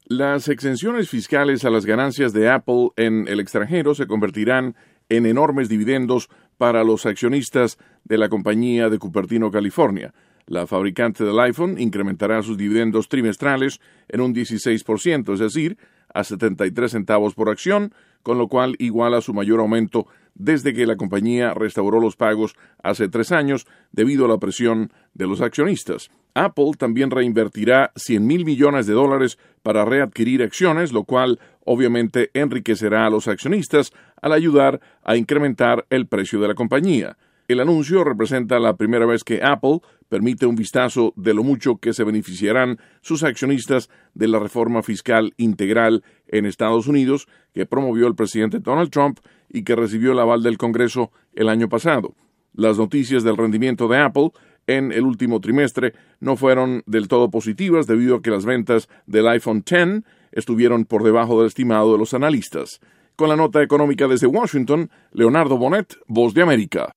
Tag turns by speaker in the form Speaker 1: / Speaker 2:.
Speaker 1: Las exenciones fiscales a las ganancias de Apple en el extranjero se convertirán en enormes dividendos para los accionistas de la compañía de Cupertino, California. La fabricante del iPhone incrementará sus dividendos trimestrales en un 16%, es decir, a 73 centavos por acción, con lo cual iguala su mayor aumento desde que la compañía restauró los pagos hace 3 años debido a la presión de los accionistas. Apple también reinvertirá $100,000 millones para readquirir acciones, lo cual obviamente enriquecerá a los accionistas al ayudar a incrementar el precio de la compañía. El anuncio representa la primera vez que Apple permite un vistazo de lo mucho que se beneficiarán sus accionistas de la reforma fiscal integral en Estados Unidos que promovió el presidente Donald Trump y que recibió el aval del Congreso el año pasado. Las noticias del rendimiento de Apple en el último trimestre no fueron del todo positivas debido a que las ventas del iPhone X estuvieron por debajo del estimado de los analistas. Con la nota económica desde Washington, Leonardo Bonet, Voz de América.